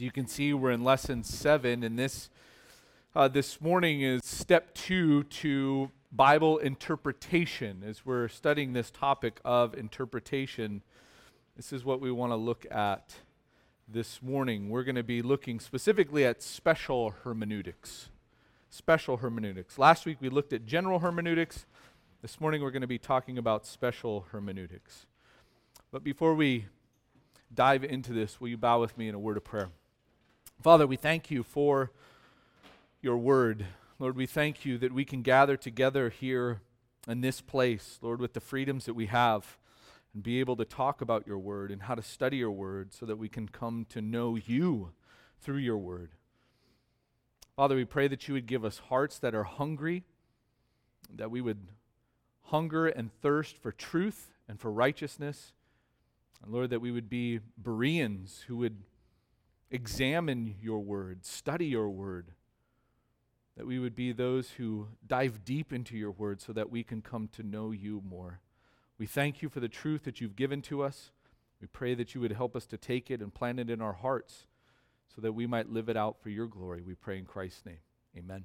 You can see we're in lesson 7, and this morning is step 2 to Bible interpretation. As we're studying this topic of interpretation, this is what we want to look at this morning. We're going to be looking specifically at special hermeneutics. Special hermeneutics. Last week we looked at general hermeneutics. This morning we're going to be talking about special hermeneutics. But before we dive into this, will you bow with me in a word of prayer? Father, we thank you for your word. Lord, we thank you that we can gather together here in this place, Lord, with the freedoms that we have and be able to talk about your word and how to study your word so that we can come to know you through your word. Father, we pray that you would give us hearts that are hungry, that we would hunger and thirst for truth and for righteousness. And Lord, that we would be Bereans who would examine your word, study your word, that we would be those who dive deep into your word so that we can come to know you more. We thank you for the truth that you've given to us. We pray that you would help us to take it and plant it in our hearts so that we might live it out for your glory. We pray in Christ's name. Amen.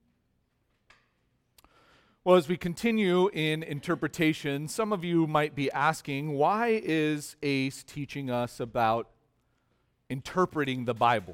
Well, as we continue in interpretation, some of you might be asking, why is Ace teaching us about interpreting the Bible?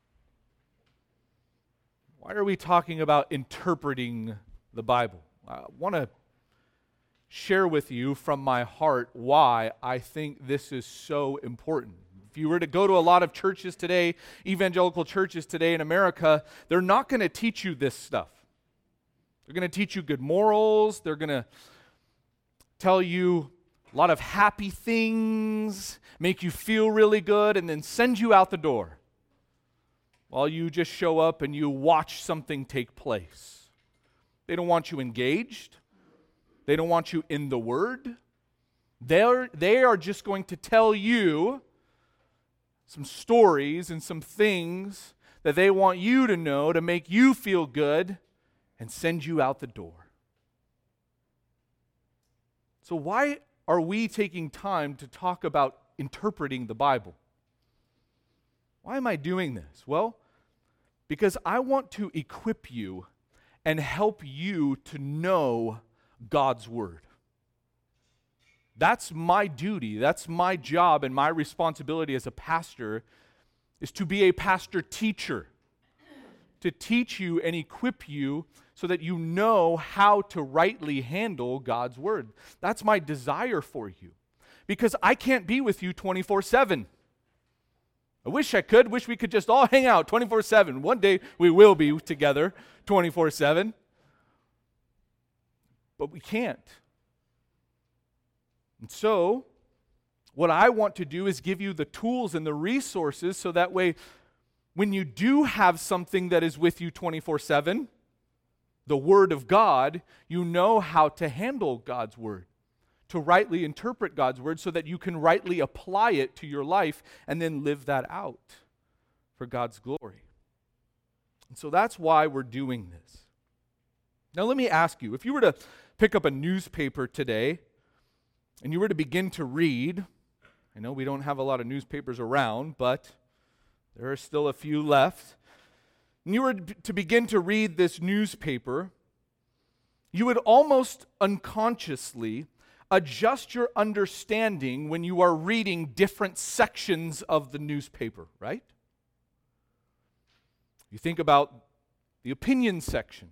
Why are we talking about interpreting the Bible? I want to share with you from my heart why I think this is so important. If you were to go to a lot of churches today, evangelical churches today in America, they're not going to teach you this stuff. They're going to teach you good morals. They're going to tell you a lot of happy things, make you feel really good, and then send you out the door while you just show up and you watch something take place. They don't want you engaged. They don't want you in the Word. They are just going to tell you some stories and some things that they want you to know to make you feel good and send you out the door. So why are we taking time to talk about interpreting the Bible? Why am I doing this? Well, because I want to equip you and help you to know God's Word. That's my duty, that's my job, and my responsibility as a pastor is to be a pastor teacher, to teach you and equip you so that you know how to rightly handle God's Word. That's my desire for you, because I can't be with you 24/7. I wish I could. Wish we could just all hang out 24/7. One day we will be together 24/7. But we can't. And so, what I want to do is give you the tools and the resources so that way, when you do have something that is with you 24/7, the Word of God, you know how to handle God's Word, to rightly interpret God's Word so that you can rightly apply it to your life and then live that out for God's glory. And so that's why we're doing this. Now let me ask you, if you were to pick up a newspaper today and you were to begin to read, I know we don't have a lot of newspapers around, but there are still a few left, and you were to begin to read this newspaper, you would almost unconsciously adjust your understanding when you are reading different sections of the newspaper, right? You think about the opinion section.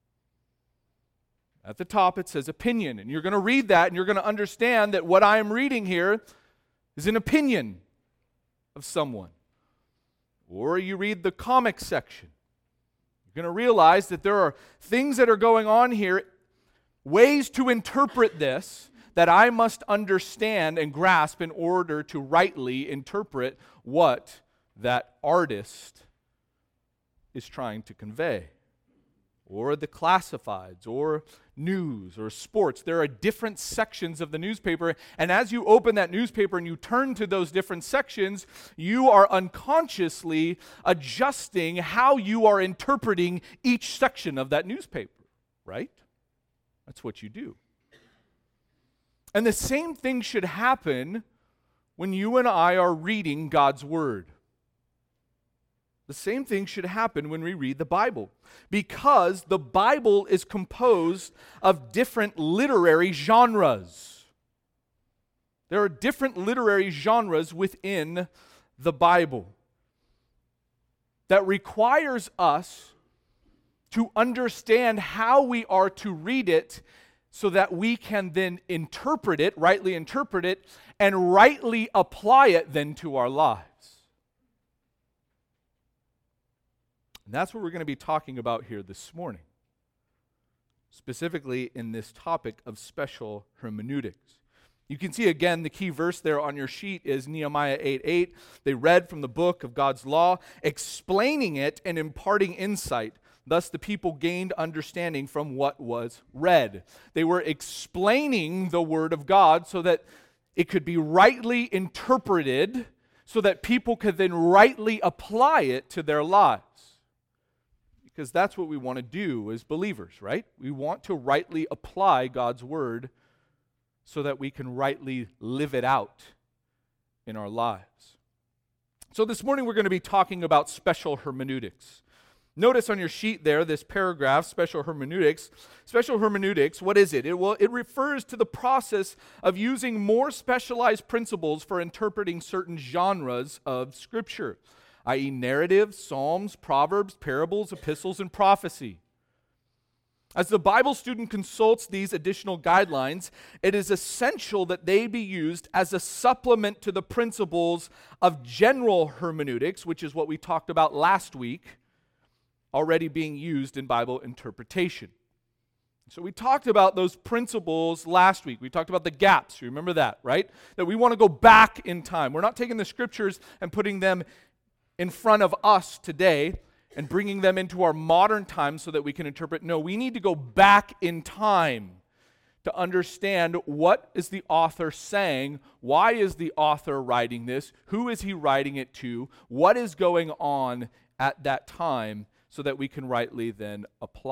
At the top it says opinion, and you're going to read that and you're going to understand that what I am reading here is an opinion of someone. Or you read the comics section. You're going to realize that there are things that are going on here, ways to interpret this that I must understand and grasp in order to rightly interpret what that artist is trying to convey. Or the classifieds, or news, or sports. There are different sections of the newspaper, and as you open that newspaper and you turn to those different sections, you are unconsciously adjusting how you are interpreting each section of that newspaper, right? That's what you do. And the same thing should happen when you and I are reading God's Word. The same thing should happen when we read the Bible, because the Bible is composed of different literary genres. There are different literary genres within the Bible that requires us to understand how we are to read it so that we can then rightly interpret it, and rightly apply it then to our lives. And that's what we're going to be talking about here this morning, specifically in this topic of special hermeneutics. You can see again the key verse there on your sheet is Nehemiah 8:8. They read from the book of God's law, explaining it and imparting insight. Thus the people gained understanding from what was read. They were explaining the word of God so that it could be rightly interpreted, so that people could then rightly apply it to their lives. Because that's what we want to do as believers, right? We want to rightly apply God's word so that we can rightly live it out in our lives. So this morning we're going to be talking about special hermeneutics. Notice on your sheet there, this paragraph, special hermeneutics. Special hermeneutics, what is it? It refers to the process of using more specialized principles for interpreting certain genres of Scripture, i.e. narrative, psalms, proverbs, parables, epistles, and prophecy. As the Bible student consults these additional guidelines, it is essential that they be used as a supplement to the principles of general hermeneutics, which is what we talked about last week, already being used in Bible interpretation. So we talked about those principles last week. We talked about the gaps. You remember that, right? That we want to go back in time. We're not taking the Scriptures and putting them in front of us today and bringing them into our modern times so that we can interpret. No, we need to go back in time to understand what is the author saying, why is the author writing this, who is he writing it to, what is going on at that time, so that we can rightly then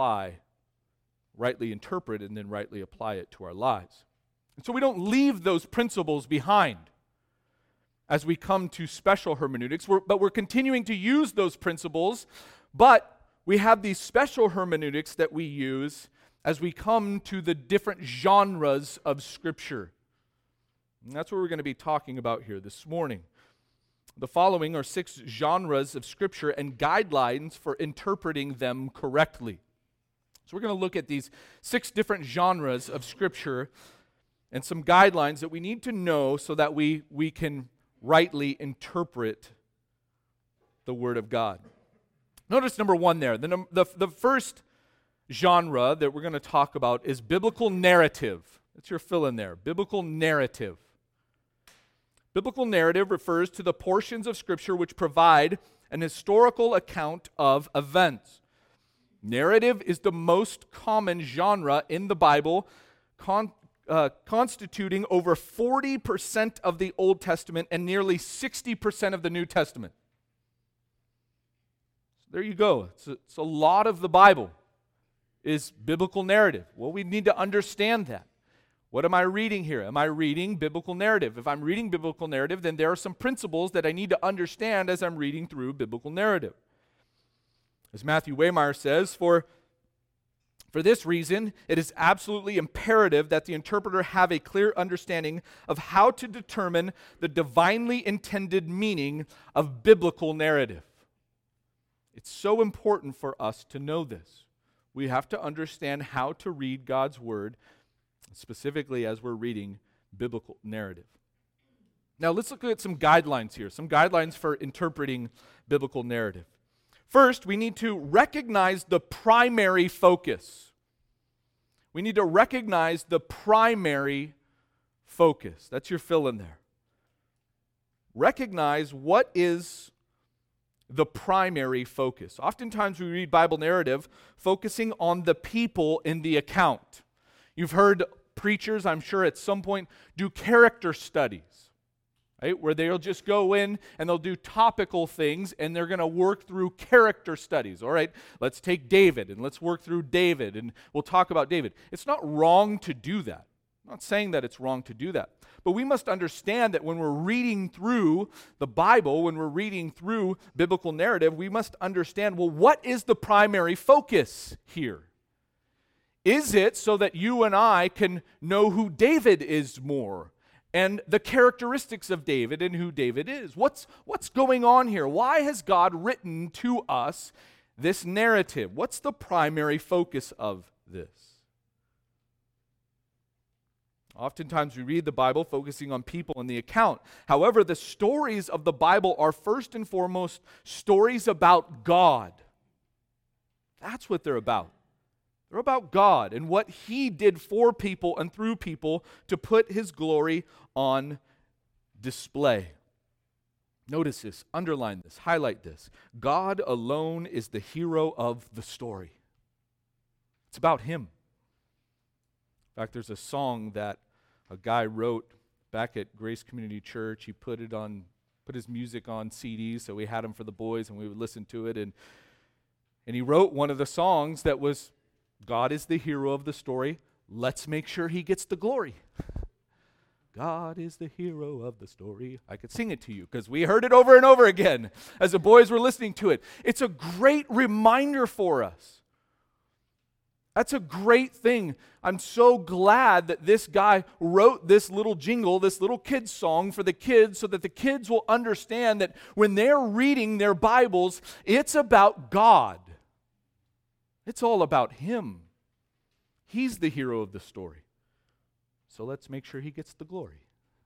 rightly interpret and then rightly apply it to our lives. And so we don't leave those principles behind as we come to special hermeneutics, but we're continuing to use those principles, but we have these special hermeneutics that we use as we come to the different genres of Scripture. And that's what we're going to be talking about here this morning. The following are 6 genres of Scripture and guidelines for interpreting them correctly. So we're going to look at these 6 different genres of Scripture and some guidelines that we need to know so that we can rightly interpret the Word of God. Notice number 1 there. The first genre that we're going to talk about is biblical narrative. That's your fill in there. Biblical narrative. Biblical narrative refers to the portions of Scripture which provide an historical account of events. Narrative is the most common genre in the Bible, constituting over 40% of the Old Testament and nearly 60% of the New Testament. So there you go. It's a lot of the Bible is biblical narrative. Well, we need to understand that. What am I reading here? Am I reading biblical narrative? If I'm reading biblical narrative, then there are some principles that I need to understand as I'm reading through biblical narrative. As Matthew Waymeyer says, for this reason, it is absolutely imperative that the interpreter have a clear understanding of how to determine the divinely intended meaning of biblical narrative. It's so important for us to know this. We have to understand how to read God's Word, specifically as we're reading biblical narrative. Now let's look at some guidelines here, some guidelines for interpreting biblical narrative. First, we need to recognize the primary focus. We need to recognize the primary focus. That's your fill in there. Recognize what is the primary focus. Oftentimes we read Bible narrative focusing on the people in the account. You've heard preachers, I'm sure at some point, do character studies, right? Where they'll just go in and they'll do topical things and they're going to work through character studies. All right, let's take David and let's work through David and we'll talk about David. It's not wrong to do that. I'm not saying that it's wrong to do that. But we must understand that when we're reading through the Bible, when we're reading through biblical narrative, we must understand, well, what is the primary focus here? Is it so that you and I can know who David is more and the characteristics of David and who David is? What's going on here? Why has God written to us this narrative? What's the primary focus of this? Oftentimes we read the Bible focusing on people in the account. However, the stories of the Bible are first and foremost stories about God. That's what they're about. They're about God and what He did for people and through people to put His glory on display. Notice this, underline this, highlight this. God alone is the hero of the story. It's about Him. In fact, there's a song that a guy wrote back at Grace Community Church. He put his music on CDs, so we had them for the boys and we would listen to it. And he wrote one of the songs that was, God is the hero of the story. Let's make sure He gets the glory. God is the hero of the story. I could sing it to you because we heard it over and over again as the boys were listening to it. It's a great reminder for us. That's a great thing. I'm so glad that this guy wrote this little jingle, this little kid's song for the kids so that the kids will understand that when they're reading their Bibles, it's about God. It's all about Him. He's the hero of the story. So let's make sure He gets the glory.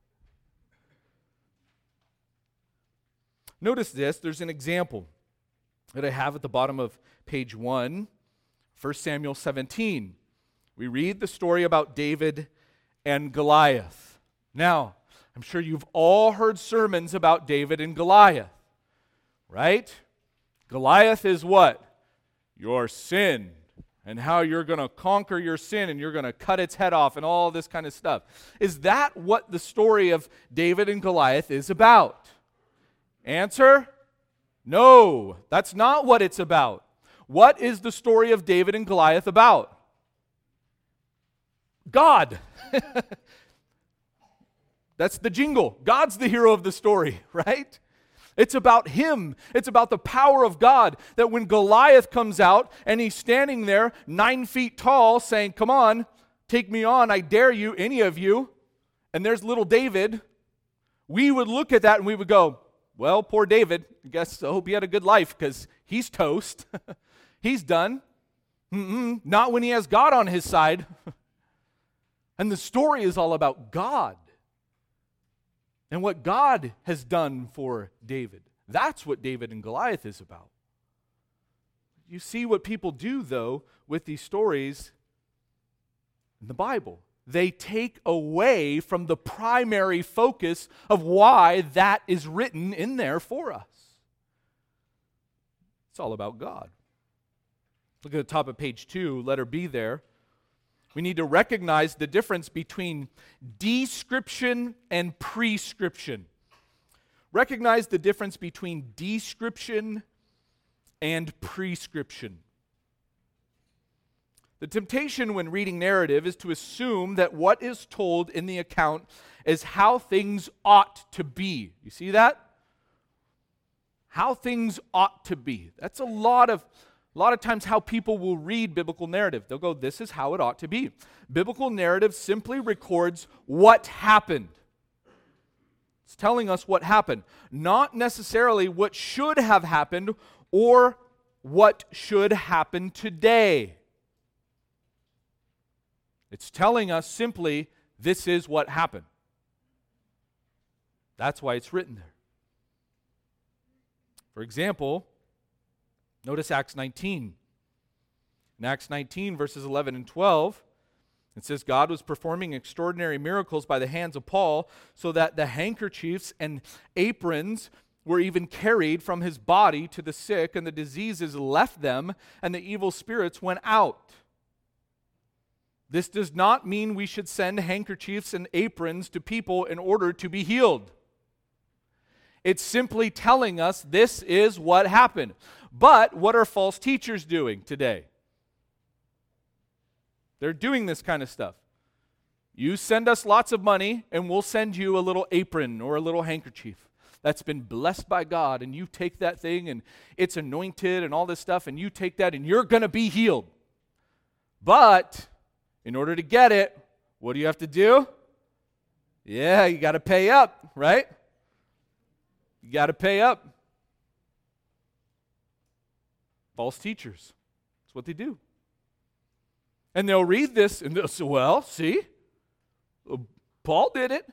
Notice this. There's an example that I have at the bottom of page 1. 1 Samuel 17, we read the story about David and Goliath. Now, I'm sure you've all heard sermons about David and Goliath, right? Goliath is what? Your sin, and how you're going to conquer your sin and you're going to cut its head off and all this kind of stuff. Is that what the story of David and Goliath is about? Answer? No, that's not what it's about. What is the story of David and Goliath about? God. That's the jingle. God's the hero of the story, right? It's about Him. It's about the power of God. That when Goliath comes out and he's standing there 9 feet tall saying, come on, take me on, I dare you, any of you. And there's little David. We would look at that and we would go, well, poor David. I guess I hope he had a good life because he's toast. He's done. Not when he has God on his side. And the story is all about God and what God has done for David. That's what David and Goliath is about. You see what people do, though, with these stories in the Bible. They take away from the primary focus of why that is written in there for us. It's all about God. Look at the top of page 2, letter B there. We need to recognize the difference between description and prescription. Recognize the difference between description and prescription. The temptation when reading narrative is to assume that what is told in the account is how things ought to be. You see that? How things ought to be. That's a lot of times how people will read biblical narrative. They'll go, this is how it ought to be. Biblical narrative simply records what happened. It's telling us what happened, not necessarily what should have happened or what should happen today. It's telling us simply, this is what happened. That's why it's written there. For example, notice Acts 19. In Acts 19, verses 11 and 12, it says, God was performing extraordinary miracles by the hands of Paul, so that the handkerchiefs and aprons were even carried from his body to the sick, and the diseases left them, and the evil spirits went out. This does not mean we should send handkerchiefs and aprons to people in order to be healed. It's simply telling us this is what happened. But what are false teachers doing today? They're doing this kind of stuff. You send us lots of money, and we'll send you a little apron or a little handkerchief that's been blessed by God, and you take that thing, and it's anointed and all this stuff, and you take that, and you're going to be healed. But in order to get it, what do you have to do? Yeah, you got to pay up, right? You got to pay up. False teachers. That's what they do. And they'll read this and they'll say, well, see, Paul did it.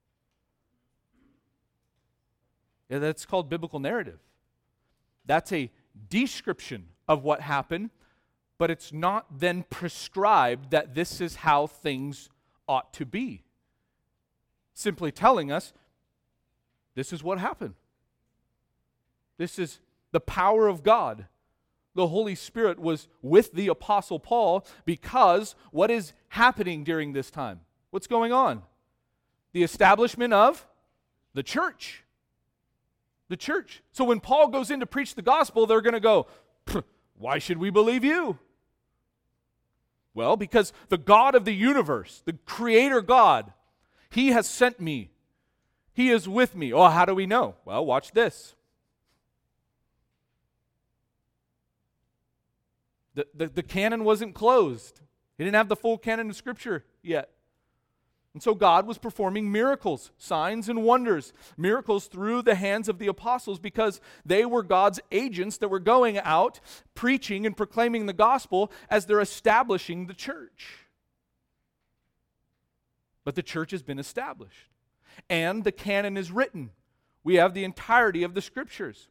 Yeah, that's called biblical narrative. That's a description of what happened, but it's not then prescribed that this is how things ought to be. Simply telling us, this is what happened. This is the power of God. The Holy Spirit was with the Apostle Paul because what is happening during this time? What's going on? The establishment of the church. The church. So when Paul goes in to preach the gospel, they're going to go, why should we believe you? Well, because the God of the universe, the Creator God, He has sent me. He is with me. Oh, how do we know? Well, watch this. The canon wasn't closed. He didn't have the full canon of Scripture yet. And so God was performing miracles, signs and wonders, miracles through the hands of the apostles because they were God's agents that were going out preaching and proclaiming the gospel as they're establishing the church. But the church has been established. And the canon is written. We have the entirety of the Scriptures.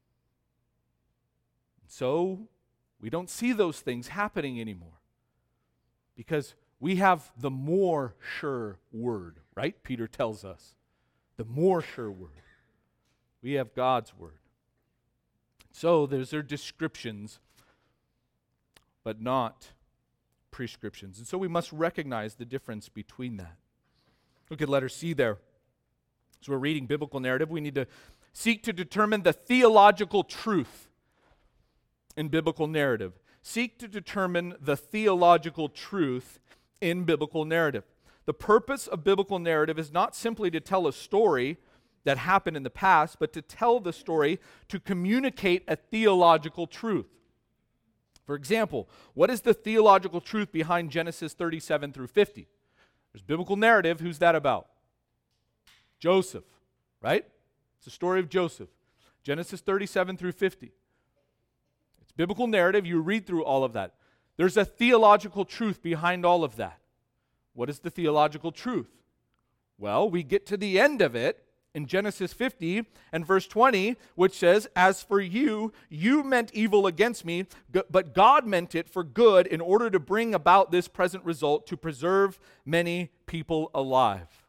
So we don't see those things happening anymore because we have the more sure word, right? Peter tells us. The more sure word. We have God's word. So there's their descriptions, but not prescriptions. And so we must recognize the difference between that. Look at letter C there. So we're reading biblical narrative. We need to seek to determine the theological truth in biblical narrative. Seek to determine the theological truth in biblical narrative. The purpose of biblical narrative is not simply to tell a story that happened in the past, but to tell the story to communicate a theological truth. For example, what is the theological truth behind Genesis 37 through 50? There's biblical narrative. Who's that about? Joseph, right? It's the story of Joseph. Genesis 37 through 50. It's biblical narrative. You read through all of that. There's a theological truth behind all of that. What is the theological truth? Well, we get to the end of it in Genesis 50 and verse 20, which says, as for you, you meant evil against me, but God meant it for good in order to bring about this present result to preserve many people alive.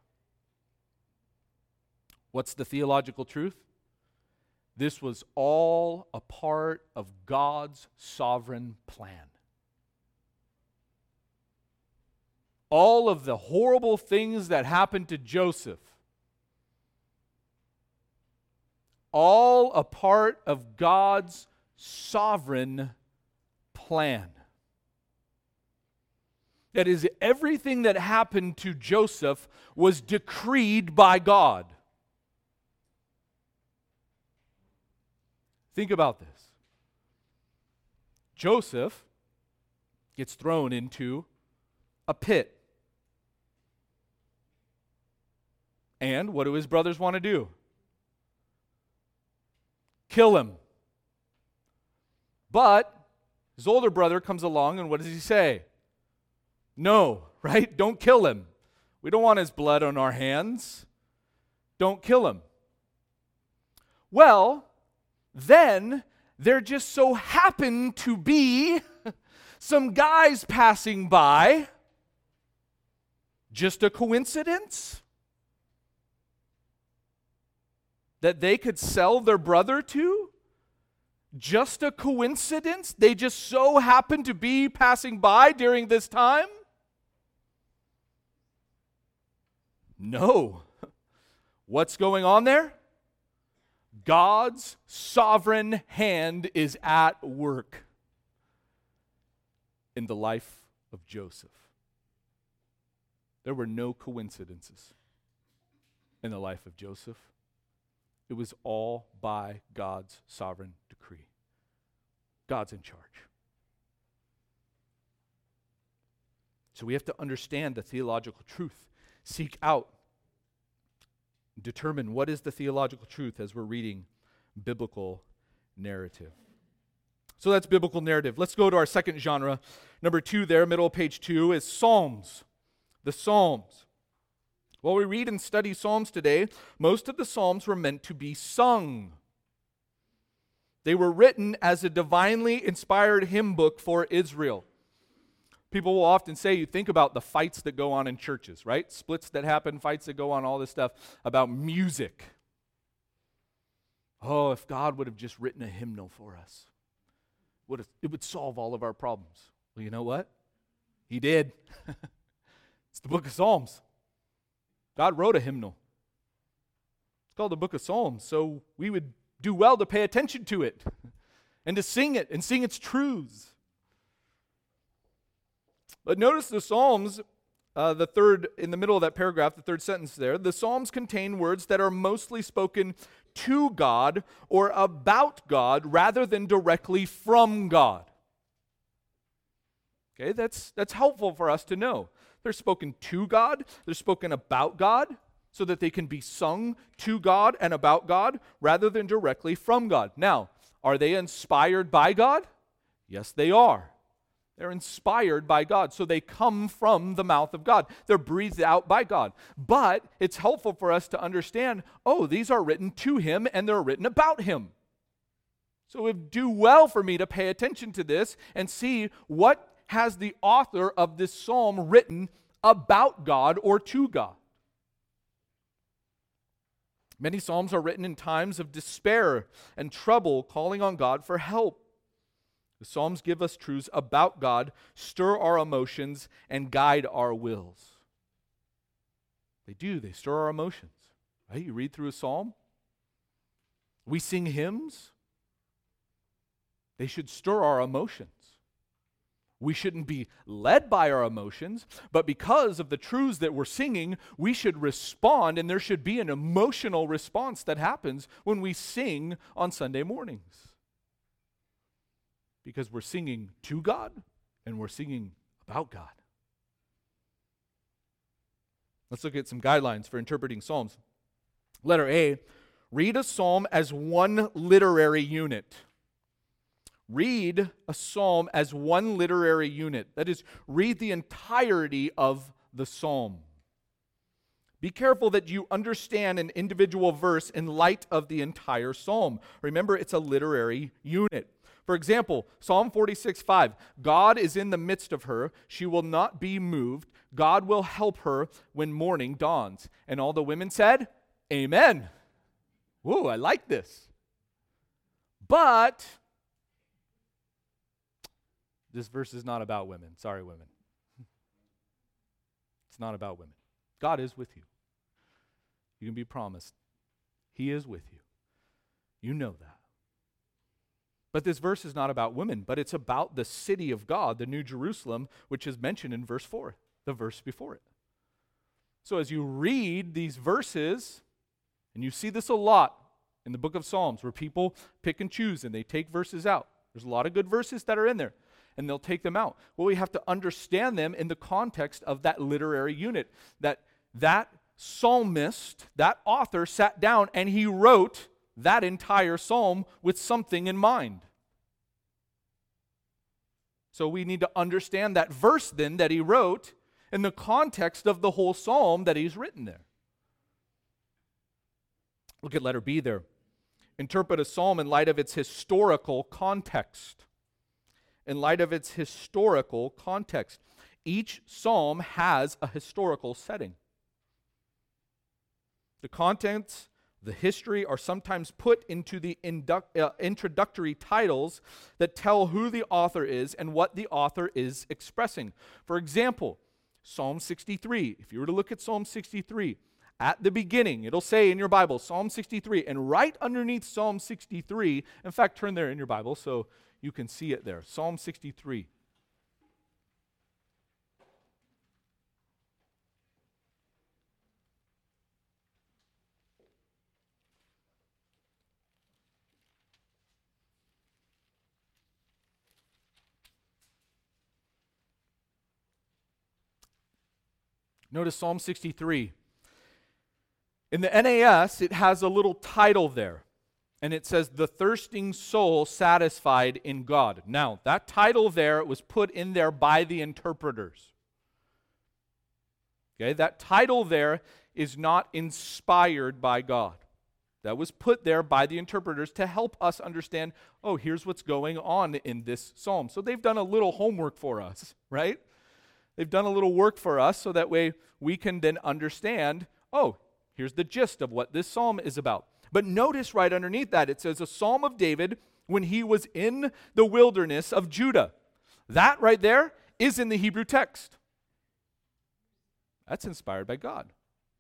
What's the theological truth? This was all a part of God's sovereign plan. All of the horrible things that happened to Joseph, all a part of God's sovereign plan. That is, everything that happened to Joseph was decreed by God. Think about this. Joseph gets thrown into a pit. And what do his brothers want to do? Kill him. But his older brother comes along, and what does he say? No, right? Don't kill him. We don't want his blood on our hands. Don't kill him. Well, then there just so happened to be some guys passing by. Just a coincidence? That they could sell their brother to? Just a coincidence? They just so happened to be passing by during this time? No. What's going on there? God's sovereign hand is at work in the life of Joseph. There were no coincidences in the life of Joseph. It was all by God's sovereign decree. God's in charge. So we have to understand the theological truth. Seek out, determine what is the theological truth as we're reading biblical narrative. So that's biblical narrative. Let's go to our second genre. Number 2 there, middle of page 2, is Psalms. The Psalms. While we read and study Psalms today, most of the Psalms were meant to be sung. They were written as a divinely inspired hymn book for Israel. People will often say, you think about the fights that go on in churches, right? Splits that happen, fights that go on, all this stuff about music. Oh, if God would have just written a hymnal for us, it would solve all of our problems. Well, you know what? He did. It's the book of Psalms. God wrote a hymnal. It's called the book of Psalms, so we would do well to pay attention to it and to sing it and sing its truths. But notice the Psalms, the third, in the middle of that paragraph, the third sentence there, the Psalms contain words that are mostly spoken to God or about God rather than directly from God. Okay, that's helpful for us to know. They're spoken to God, they're spoken about God, so that they can be sung to God and about God rather than directly from God. Now, are they inspired by God? Yes, they are. They're inspired by God, so they come from the mouth of God. They're breathed out by God. But it's helpful for us to understand, these are written to Him and they're written about Him. So it would do well for me to pay attention to this and see what has the author of this psalm written about God or to God. Many psalms are written in times of despair and trouble, calling on God for help. The Psalms give us truths about God, stir our emotions, and guide our wills. They do. They stir our emotions. Right? You read through a psalm. We sing hymns. They should stir our emotions. We shouldn't be led by our emotions, but because of the truths that we're singing, we should respond, and there should be an emotional response that happens when we sing on Sunday mornings. Because we're singing to God and we're singing about God. Let's look at some guidelines for interpreting Psalms. Letter A, read a psalm as one literary unit. Read a psalm as one literary unit. That is, read the entirety of the psalm. Be careful that you understand an individual verse in light of the entire psalm. Remember, it's a literary unit. For example, Psalm 46:5, God is in the midst of her. She will not be moved. God will help her when morning dawns. And all the women said, Amen. Whoa, I like this. But this verse is not about women. Sorry, women. It's not about women. God is with you. You can be promised. He is with you. You know that. But this verse is not about women, but it's about the city of God, the New Jerusalem, which is mentioned in verse 4, the verse before it. So as you read these verses, and you see this a lot in the book of Psalms, where people pick and choose and they take verses out. There's a lot of good verses that are in there, and they'll take them out. Well, we have to understand them in the context of that literary unit, that psalmist, that author sat down and he wrote that entire psalm with something in mind. So we need to understand that verse then that he wrote in the context of the whole psalm that he's written there. Look at letter B there. Interpret a psalm in light of its historical context. In light of its historical context. Each psalm has a historical setting. The contents, the history are sometimes put into the introductory titles that tell who the author is and what the author is expressing. For example, Psalm 63. If you were to look at Psalm 63, at the beginning, it'll say in your Bible, Psalm 63, and right underneath Psalm 63, in fact, turn there in your Bible so you can see it there. Psalm 63. Notice Psalm 63. In the NAS, it has a little title there, and it says, "The thirsting soul satisfied in God." Now, that title there was put in there by the interpreters. Okay, that title there is not inspired by God. That was put there by the interpreters to help us understand, oh, here's what's going on in this psalm. So they've done a little homework for us, right? They've done a little work for us so that way we can then understand, oh, here's the gist of what this psalm is about. But notice right underneath that, it says a psalm of David when he was in the wilderness of Judah. That right there is in the Hebrew text. That's inspired by God.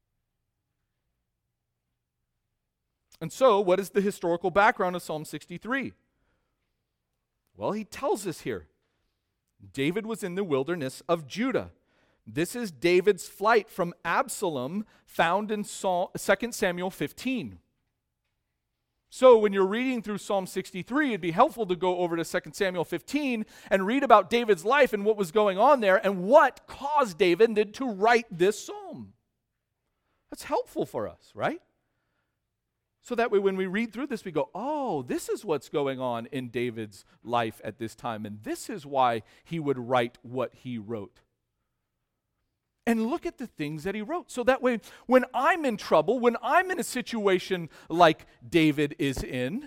And so, what is the historical background of Psalm 63? Well, he tells us here. David was in the wilderness of Judah. This is David's flight from Absalom found in 2 Samuel 15. So when you're reading through Psalm 63, it'd be helpful to go over to 2 Samuel 15 and read about David's life and what was going on there and what caused David then to write this psalm. That's helpful for us, right? So that way when we read through this, we go, oh, this is what's going on in David's life at this time, and this is why he would write what he wrote. And look at the things that he wrote. So that way, when I'm in trouble, when I'm in a situation like David is in,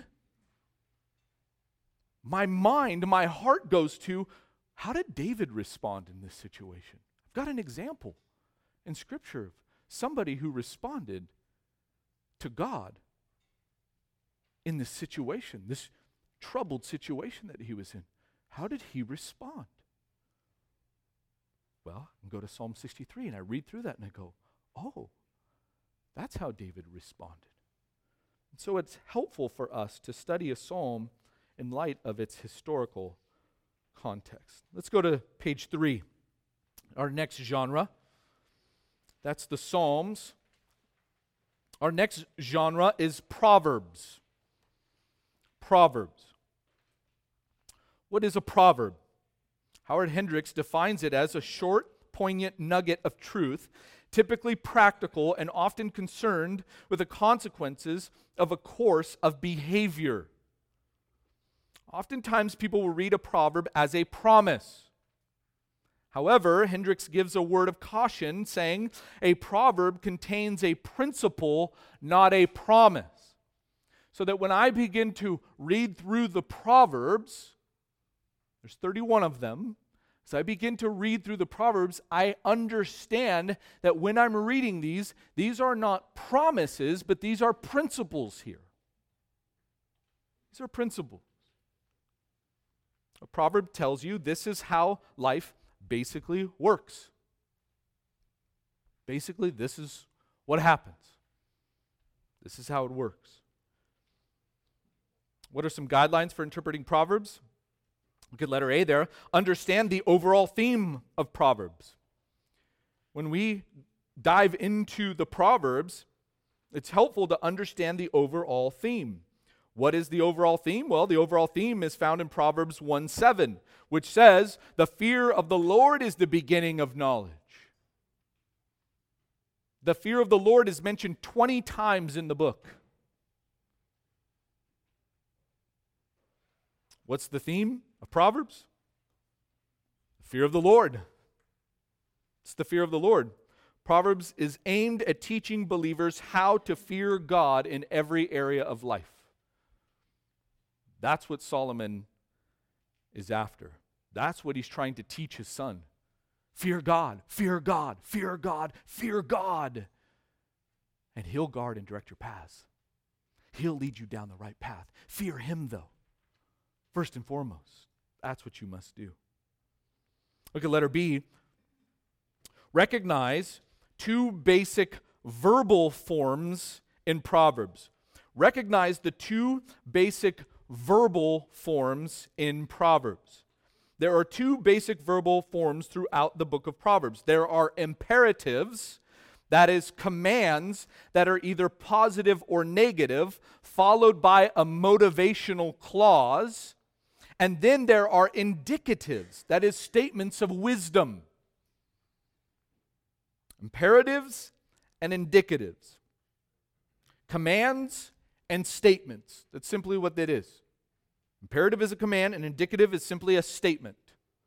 my mind, my heart goes to, how did David respond in this situation? I've got an example in Scripture of somebody who responded to God in this situation, this troubled situation that he was in. How did he respond? Well, I can go to Psalm 63 and I read through that and I go, oh, that's how David responded. And so it's helpful for us to study a psalm in light of its historical context. Let's go to page 3, our next genre. That's the Psalms. Our next genre is Proverbs. Proverbs. What is a proverb? Howard Hendricks defines it as a short, poignant nugget of truth, typically practical and often concerned with the consequences of a course of behavior. Oftentimes, people will read a proverb as a promise. However, Hendricks gives a word of caution, saying a proverb contains a principle, not a promise. So that when I begin to read through the Proverbs, there's 31 of them, as I begin to read through the Proverbs, I understand that when I'm reading these are not promises, but these are principles here. These are principles. A proverb tells you this is how life basically works. Basically, this is what happens. This is how it works. What are some guidelines for interpreting Proverbs? Look at letter A there. Understand the overall theme of Proverbs. When we dive into the Proverbs, it's helpful to understand the overall theme. What is the overall theme? Well, the overall theme is found in Proverbs 1:7, which says, "The fear of the Lord is the beginning of knowledge." The fear of the Lord is mentioned 20 times in the book. What's the theme of Proverbs? The fear of the Lord. It's the fear of the Lord. Proverbs is aimed at teaching believers how to fear God in every area of life. That's what Solomon is after. That's what he's trying to teach his son. Fear God, fear God, fear God, fear God. And he'll guard and direct your paths. He'll lead you down the right path. Fear him, though. First and foremost, that's what you must do. Look at letter B. Recognize two basic verbal forms in Proverbs. Recognize the two basic verbal forms in Proverbs. There are two basic verbal forms throughout the book of Proverbs. There are imperatives, that is, commands that are either positive or negative, followed by a motivational clause. And then there are indicatives, that is, statements of wisdom. Imperatives and indicatives. Commands and statements. That's simply what that is. Imperative is a command, and indicative is simply a statement.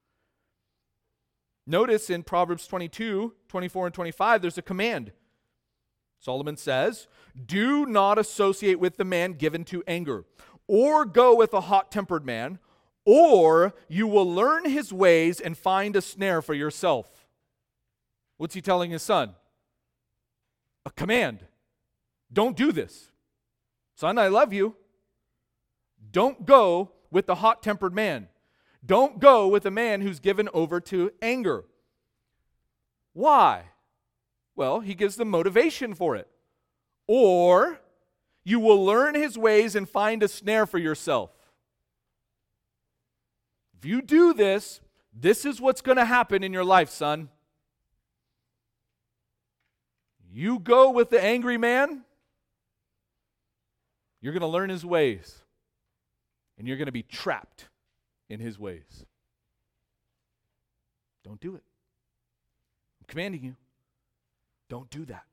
Notice in Proverbs 22, 24, and 25, there's a command. Solomon says, "Do not associate with the man given to anger, or go with a hot-tempered man, or you will learn his ways and find a snare for yourself." What's he telling his son? A command. Don't do this. Son, I love you. Don't go with the hot-tempered man. Don't go with a man who's given over to anger. Why? Well, he gives the motivation for it. Or you will learn his ways and find a snare for yourself. If you do this, this is what's going to happen in your life, son. You go with the angry man, you're going to learn his ways, and you're going to be trapped in his ways. Don't do it. I'm commanding you. Don't do that.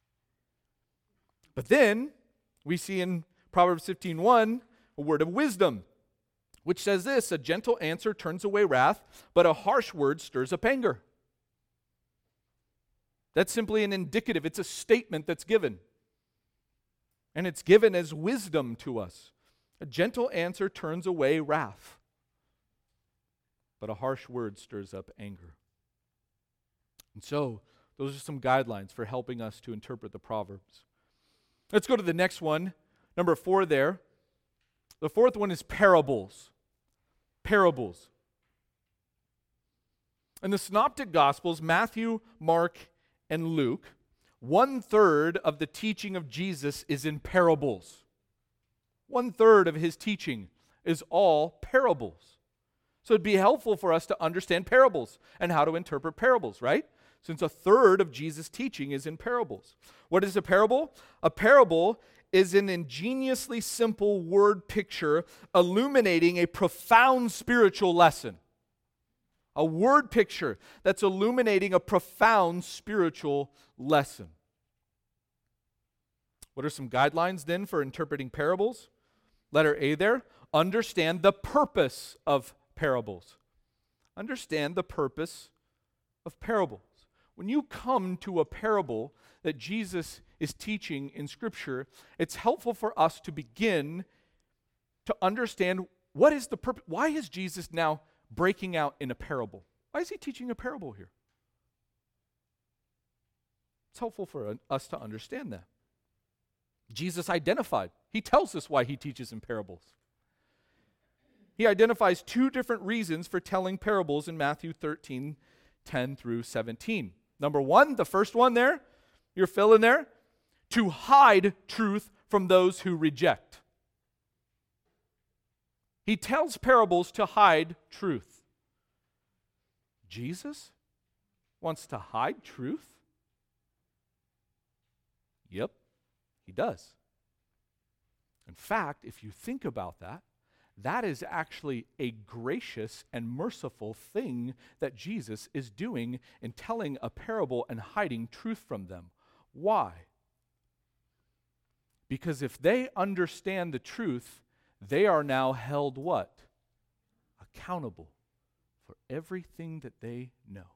But then we see in Proverbs 15:1 a word of wisdom, which says this: a gentle answer turns away wrath, but a harsh word stirs up anger. That's simply an indicative. It's a statement that's given. And it's given as wisdom to us. A gentle answer turns away wrath, but a harsh word stirs up anger. And so, those are some guidelines for helping us to interpret the Proverbs. Let's go to the next one, number 4 there. The fourth one is parables. Parables. In the Synoptic Gospels, Matthew, Mark, and Luke, 1/3 of the teaching of Jesus is in parables. 1/3 of his teaching is all parables. So it'd be helpful for us to understand parables and how to interpret parables, right? Since 1/3 of Jesus' teaching is in parables. What is a parable? A parable is an ingeniously simple word picture illuminating a profound spiritual lesson. A word picture that's illuminating a profound spiritual lesson. What are some guidelines then for interpreting parables? Letter A there, understand the purpose of parables. Understand the purpose of parables. When you come to a parable that Jesus is teaching in Scripture, it's helpful for us to begin to understand what is the purpose. Why is Jesus now breaking out in a parable? Why is he teaching a parable here? It's helpful for us to understand that. Jesus identified. He tells us why he teaches in parables. He identifies 2 different reasons for telling parables in Matthew 13, 10 through 17. Number 1, the first one there, you're filling there, to hide truth from those who reject. He tells parables to hide truth. Jesus wants to hide truth? Yep, he does. In fact, if you think about that, that is actually a gracious and merciful thing that Jesus is doing in telling a parable and hiding truth from them. Why? Because if they understand the truth, they are now held what? Accountable for everything that they know.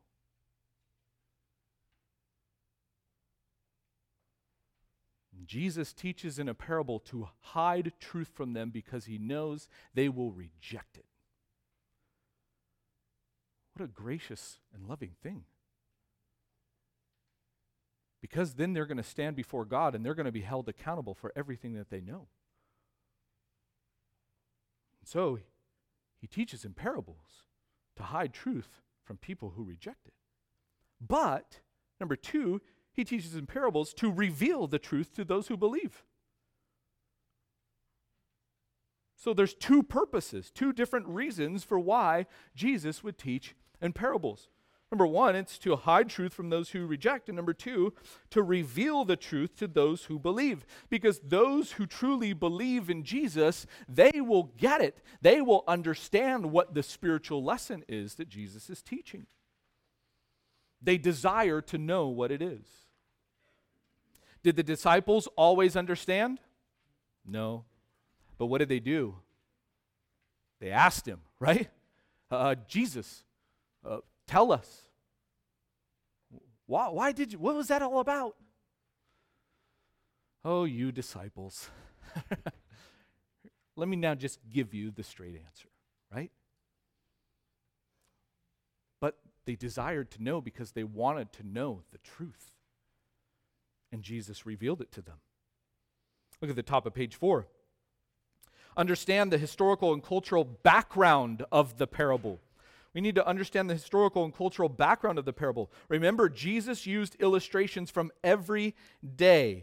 Jesus teaches in a parable to hide truth from them because he knows they will reject it. What a gracious and loving thing. Because then they're going to stand before God and they're going to be held accountable for everything that they know. And so he teaches in parables to hide truth from people who reject it. But, number 2, he teaches in parables to reveal the truth to those who believe. So there's 2 purposes, 2 different reasons for why Jesus would teach in parables. Number 1, it's to hide truth from those who reject. And number 2, to reveal the truth to those who believe. Because those who truly believe in Jesus, they will get it. They will understand what the spiritual lesson is that Jesus is teaching. They desire to know what it is. Did the disciples always understand? No. But what did they do? They asked him, right? Jesus, tell us. Why did you, what was that all about? Oh, you disciples. Let me now just give you the straight answer, right? But they desired to know because they wanted to know the truth. And Jesus revealed it to them. Look at the top of page 4. Understand the historical and cultural background of the parable. We need to understand the historical and cultural background of the parable. Remember, Jesus used illustrations from everyday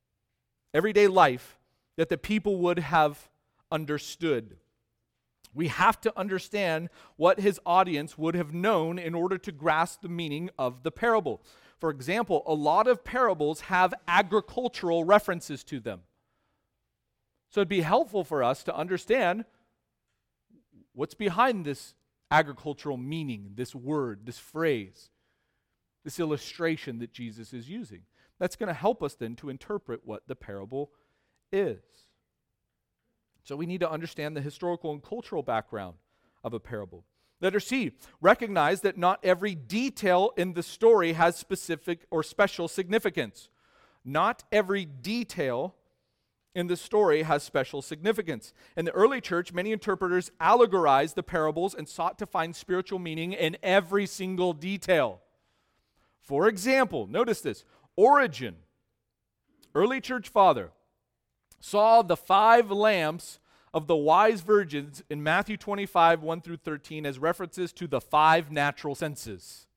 life that the people would have understood. We have to understand what his audience would have known in order to grasp the meaning of the parable. For example, a lot of parables have agricultural references to them. So it'd be helpful for us to understand what's behind this agricultural meaning, this word, this phrase, this illustration that Jesus is using. That's going to help us then to interpret what the parable is. So we need to understand the historical and cultural background of a parable. Letter C, recognize that not every detail in the story has specific or special significance. Not every detail in the story has special significance. In the early church, many interpreters allegorized the parables and sought to find spiritual meaning in every single detail. For example, notice this, Origen, early church father, saw the 5 lamps of the wise virgins in Matthew 25, 1 through 13 as references to the 5 natural senses.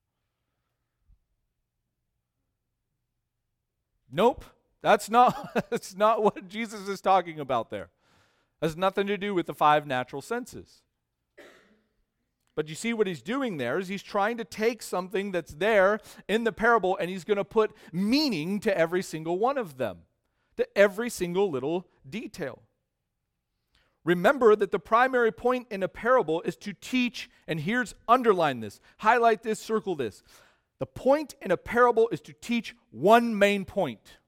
Nope, that's not what Jesus is talking about there. It has nothing to do with the 5 natural senses. But you see what he's doing there is he's trying to take something that's there in the parable and he's going to put meaning to every single one of them, to every single little detail. Remember that the primary point in a parable is to teach, and here's underline this, highlight this, circle this. The point in a parable is to teach one main point.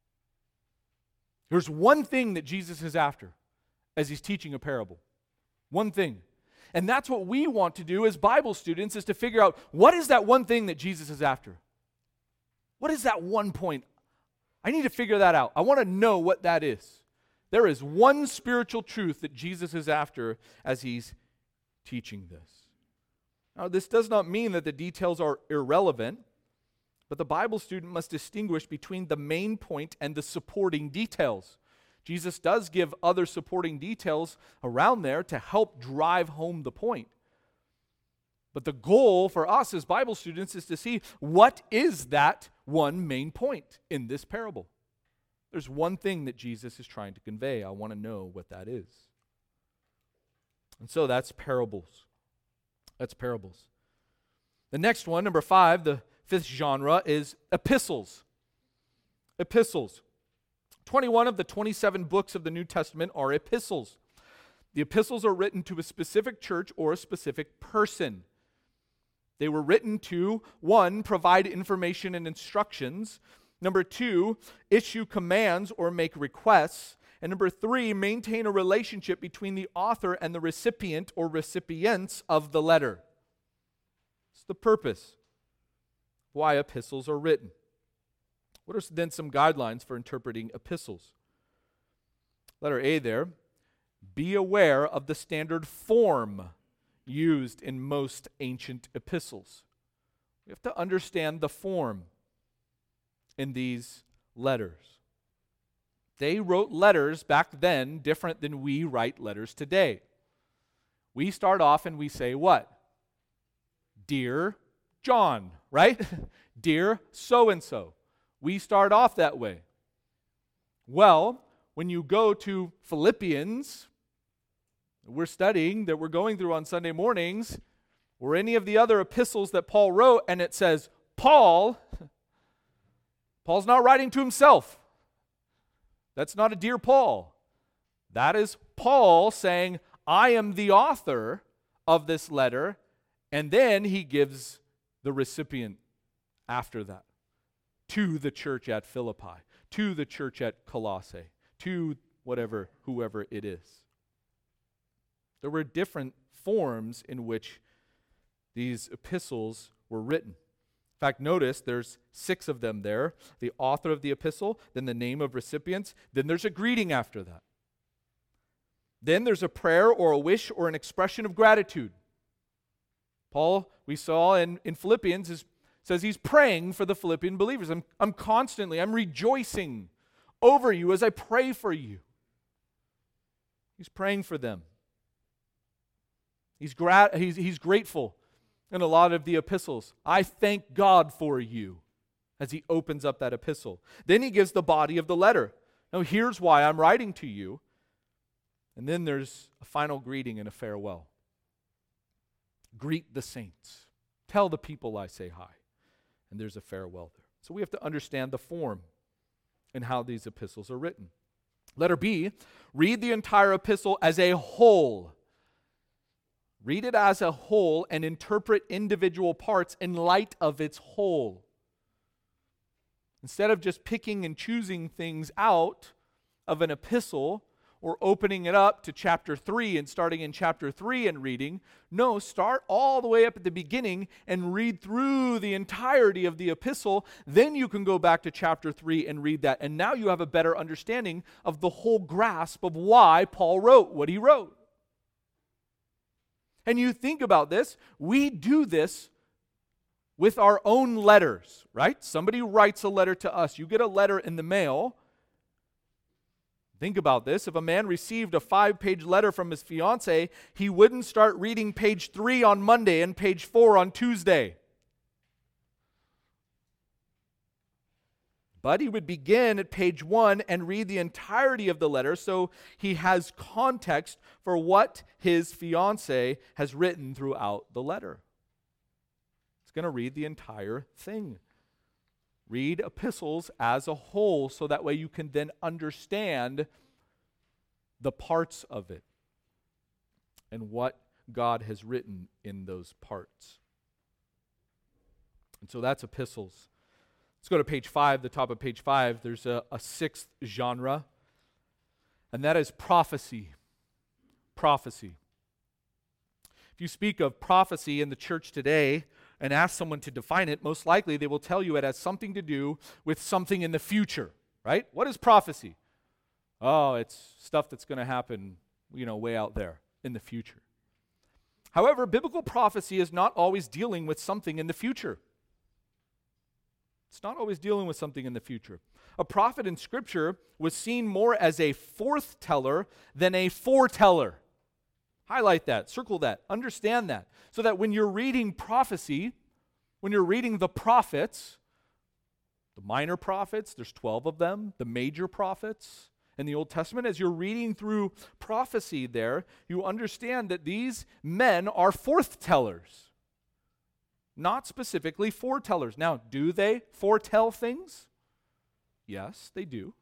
There's one thing that Jesus is after as he's teaching a parable. One thing. And that's what we want to do as Bible students, is to figure out what is that one thing that Jesus is after. What is that one point? I need to figure that out. I want to know what that is. There is one spiritual truth that Jesus is after as he's teaching this. Now, this does not mean that the details are irrelevant, but the Bible student must distinguish between the main point and the supporting details. Jesus does give other supporting details around there to help drive home the point. But the goal for us as Bible students is to see what is that one main point in this parable. There's one thing that Jesus is trying to convey. I want to know what that is. And so that's parables. That's parables. The next one, number 5, the 5th genre, is epistles. Epistles. 21 of the 27 books of the New Testament are epistles. The epistles are written to a specific church or a specific person. They were written to, 1, provide information and instructions. Number 2, issue commands or make requests. And number 3, maintain a relationship between the author and the recipient or recipients of the letter. It's the purpose why epistles are written. What are then some guidelines for interpreting epistles? Letter A there, be aware of the standard form used in most ancient epistles. We have to understand the form in these letters. They wrote letters back then different than we write letters today. We start off and we say what? Dear John, right? Dear so-and-so. We start off that way. Well, when you go to Philippians, we're studying, that we're going through on Sunday mornings, or any of the other epistles that Paul wrote, and it says, Paul's not writing to himself. That's not a dear Paul. That is Paul saying, I am the author of this letter, and then he gives the recipient after that, to the church at Philippi, to the church at Colossae, to whoever it is. There were different forms in which these epistles were written. In fact, notice there's 6 of them there. The author of the epistle, then the name of recipients, then there's a greeting after that. Then there's a prayer or a wish or an expression of gratitude. Paul, we saw in Philippians, says he's praying for the Philippian believers. I'm rejoicing over you as I pray for you. He's praying for them. He's grateful in a lot of the epistles. I thank God for you, as he opens up that epistle. Then he gives the body of the letter. Now here's why I'm writing to you. And then there's a final greeting and a farewell. Greet the saints. Tell the people I say hi. And there's a farewell there. So we have to understand the form and how these epistles are written. Letter B, read the entire epistle as a whole. Read it as a whole and interpret individual parts in light of its whole. Instead of just picking and choosing things out of an epistle or opening it up to chapter 3 and starting in chapter 3 and reading, no, start all the way up at the beginning and read through the entirety of the epistle. Then you can go back to chapter 3 and read that. And now you have a better understanding of the whole grasp of why Paul wrote what he wrote. And you think about this, we do this with our own letters, right? Somebody writes a letter to us. You get a letter in the mail. Think about this. If a man received a 5-page letter from his fiancée, he wouldn't start reading page 3 on Monday and page 4 on Tuesday. But he would begin at page 1 and read the entirety of the letter so he has context for what his fiancée has written throughout the letter. He's going to read the entire thing. Read epistles as a whole so that way you can then understand the parts of it and what God has written in those parts. And so that's epistles. Let's go to page 5, the top of page 5. There's a 6th genre, and that is prophecy. Prophecy. If you speak of prophecy in the church today and ask someone to define it, most likely they will tell you it has something to do with something in the future, right? What is prophecy? Oh, it's stuff that's going to happen, way out there in the future. However, biblical prophecy is not always dealing with something in the future. It's not always dealing with something in the future. A prophet in Scripture was seen more as a forth-teller than a foreteller. Highlight that, circle that, understand that, so that when you're reading prophecy, when you're reading the prophets, the minor prophets, there's 12 of them, the major prophets in the Old Testament, as you're reading through prophecy there, you understand that these men are forth-tellers. Not specifically foretellers. Now, do they foretell things? Yes, they do.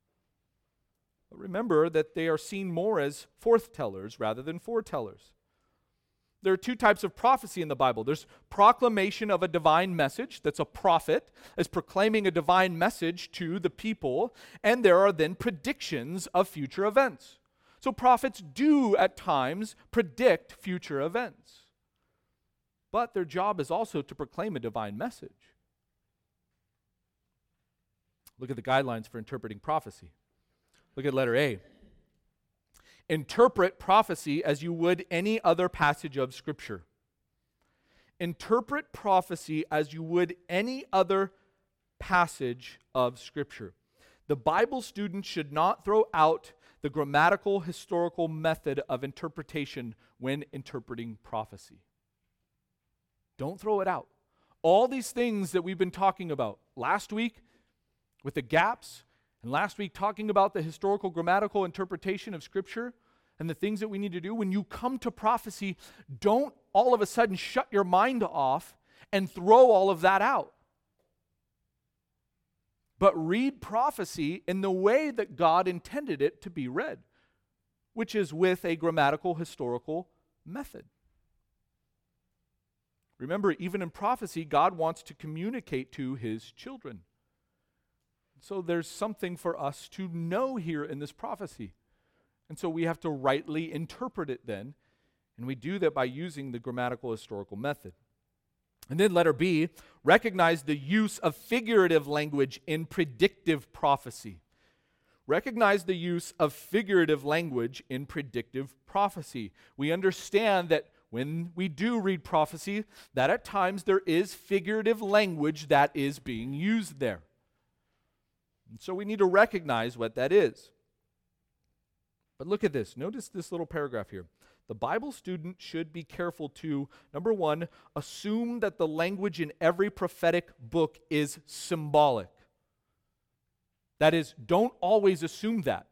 But remember that they are seen more as forthtellers rather than foretellers. There are 2 types of prophecy in the Bible. There's proclamation of a divine message. That's a prophet is proclaiming a divine message to the people. And there are then predictions of future events. So prophets do at times predict future events. But their job is also to proclaim a divine message. Look at the guidelines for interpreting prophecy. Look at letter A. Interpret prophecy as you would any other passage of Scripture. Interpret prophecy as you would any other passage of Scripture. The Bible student should not throw out the grammatical, historical method of interpretation when interpreting prophecy. Don't throw it out. All these things that we've been talking about last week with the gaps, and last week talking about the historical grammatical interpretation of Scripture and the things that we need to do, when you come to prophecy, don't all of a sudden shut your mind off and throw all of that out. But read prophecy in the way that God intended it to be read, which is with a grammatical historical method. Remember, even in prophecy, God wants to communicate to his children. So there's something for us to know here in this prophecy. And so we have to rightly interpret it then. And we do that by using the grammatical historical method. And then letter B, recognize the use of figurative language in predictive prophecy. Recognize the use of figurative language in predictive prophecy. We understand that when we do read prophecy, that at times there is figurative language that is being used there. And so we need to recognize what that is. But look at this. Notice this little paragraph here. The Bible student should be careful to, number one, assume that the language in every prophetic book is symbolic. That is, don't always assume that.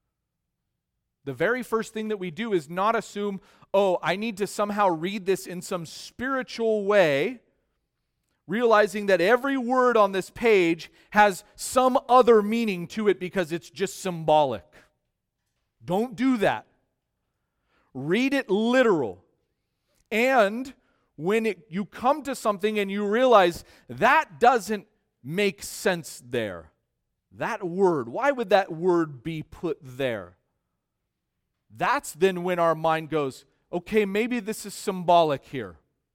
The very first thing that we do is not assume, oh, I need to somehow read this in some spiritual way, realizing that every word on this page has some other meaning to it because it's just symbolic. Don't do that. Read it literal. And when you come to something and you realize that doesn't make sense there, that word, why would that word be put there? That's then when our mind goes, okay, maybe this is symbolic here.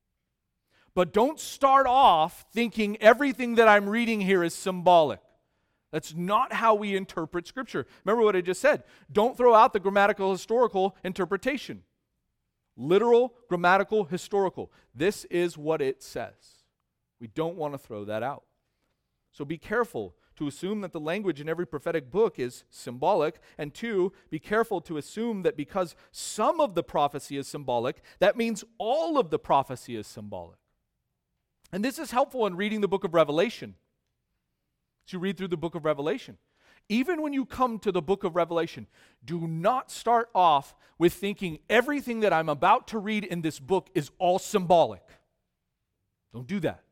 But don't start off thinking everything that I'm reading here is symbolic. That's not how we interpret Scripture. Remember what I just said. Don't throw out the grammatical historical interpretation. Literal, grammatical, historical. This is what it says. We don't want to throw that out. So be careful to assume that the language in every prophetic book is symbolic, and two, be careful to assume that because some of the prophecy is symbolic, that means all of the prophecy is symbolic. And this is helpful in reading the book of Revelation. As you read through the book of Revelation, even when you come to the book of Revelation, do not start off with thinking everything that I'm about to read in this book is all symbolic. Don't do that.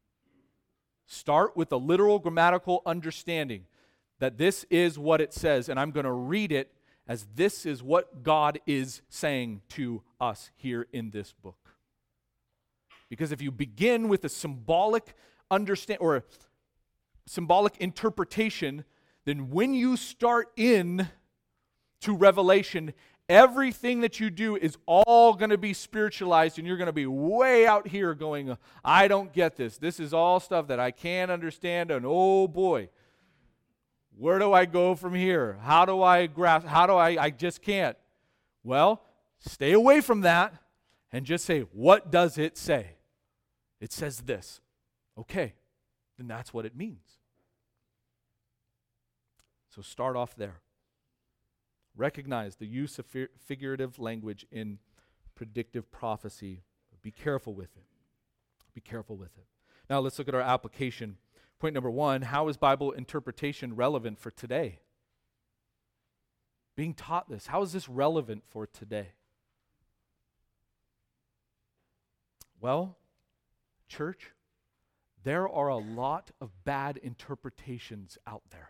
Start with a literal grammatical understanding that this is what it says, and I'm going to read it as this is what God is saying to us here in this book. Because if you begin with a symbolic or symbolic interpretation, then when you start in to Revelation, everything that you do is all going to be spiritualized, and you're going to be way out here going, I don't get this. This is all stuff that I can't understand, and oh boy, where do I go from here? How do I grasp? I just can't. Well, stay away from that and just say, what does it say? It says this. Okay, then that's what it means. So start off there. Recognize the use of figurative language in predictive prophecy. Be careful with it. Be careful with it. Now let's look at our application. Point number one, how is Bible interpretation relevant for today? Being taught this, how is this relevant for today? Well, church, there are a lot of bad interpretations out there.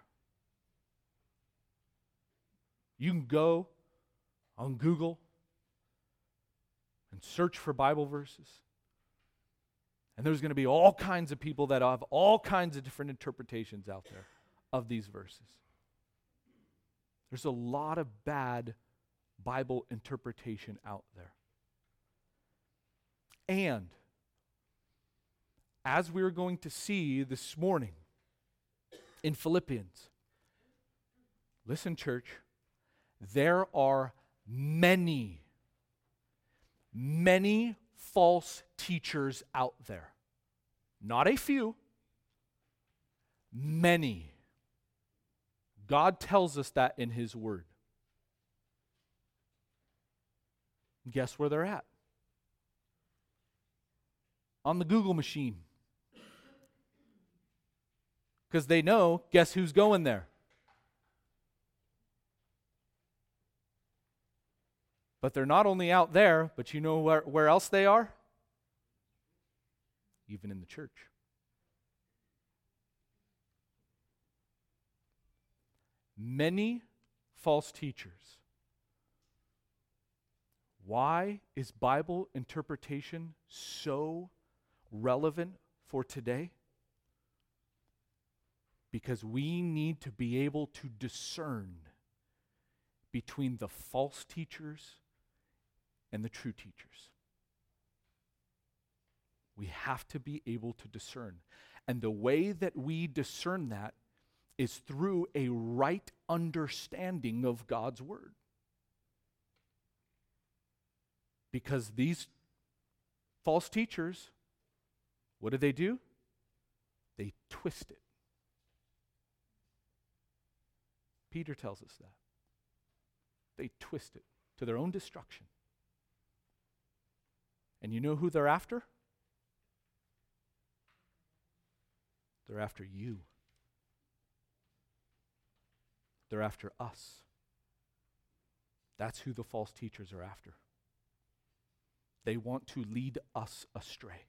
You can go on Google and search for Bible verses. And there's going to be all kinds of people that have all kinds of different interpretations out there of these verses. There's a lot of bad Bible interpretation out there. And as we're going to see this morning in Philippians, listen, church, there are many false teachers out there. Not a few, many. God tells us that in His Word. Guess where they're at? On the Google machine. Because they know, guess who's going there? But they're not only out there, but you know where else they are? Even in the church. Many false teachers. Why is Bible interpretation so relevant for today? Because we need to be able to discern between the false teachers and the true teachers. We have to be able to discern. And the way that we discern that is through a right understanding of God's Word. Because these false teachers, what do? They twist it. Peter tells us that. They twist it to their own destruction. And you know who they're after? They're after you. They're after us. That's who the false teachers are after. They want to lead us astray.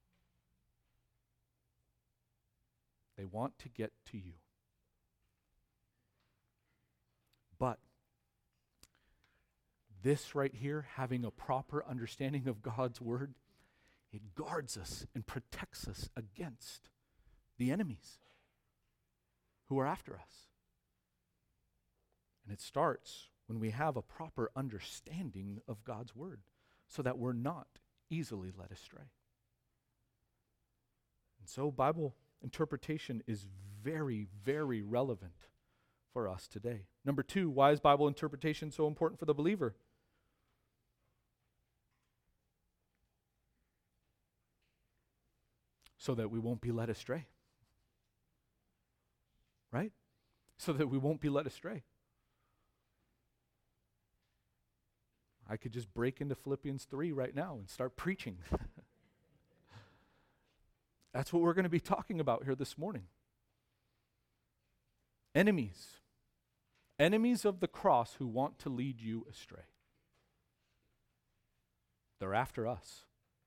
They want to get to you. But this right here, having a proper understanding of God's Word, it guards us and protects us against the enemies who are after us. And it starts when we have a proper understanding of God's Word so that we're not easily led astray. And so Bible interpretation is very, very relevant for us today. Number 2, why is Bible interpretation so important for the believer? So that we won't be led astray. Right? So that we won't be led astray. I could just break into Philippians 3 right now and start preaching. That's what we're going to be talking about here this morning. Enemies. Enemies of the cross who want to lead you astray. They're after us.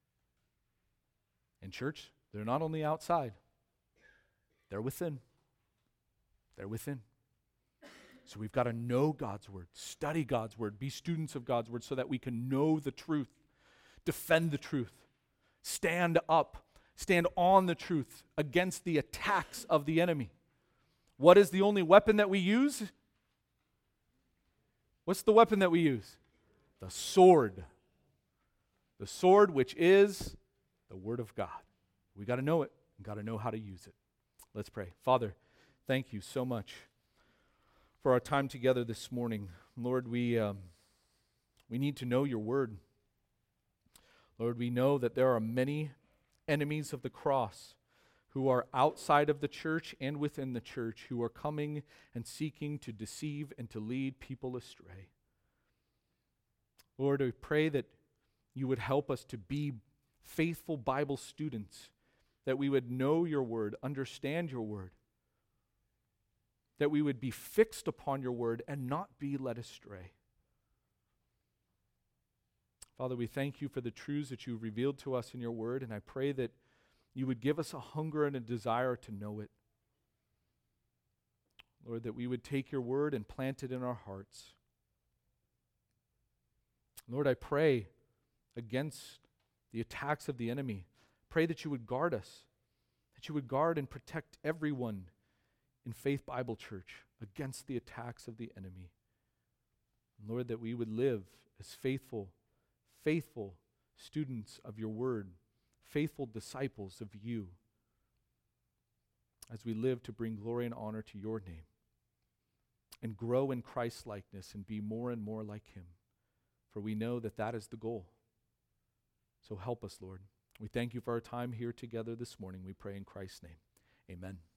In church, they're not only outside, they're within. They're within. So we've got to know God's Word, study God's Word, be students of God's Word so that we can know the truth, defend the truth, stand up, stand on the truth against the attacks of the enemy. What is the only weapon that we use? What's the weapon that we use? The sword. The sword, which is the Word of God. We got to know it. We got to know how to use it. Let's pray. Father, thank you so much for our time together this morning. Lord, we need to know your Word. Lord, we know that there are many enemies of the cross who are outside of the church and within the church who are coming and seeking to deceive and to lead people astray. Lord, I pray that you would help us to be faithful Bible students, that we would know your Word, understand your Word, that we would be fixed upon your Word and not be led astray. Father, we thank you for the truths that you've revealed to us in your Word, and I pray that you would give us a hunger and a desire to know it. Lord, that we would take your Word and plant it in our hearts. Lord, I pray against the attacks of the enemy. Pray that you would guard us, that you would guard and protect everyone in Faith Bible Church against the attacks of the enemy. Lord, that we would live as faithful students of your Word, faithful disciples of you, as we live to bring glory and honor to your name and grow in Christ's likeness and be more and more like him. For we know that that is the goal. So help us, Lord. We thank you for our time here together this morning. We pray in Christ's name. Amen.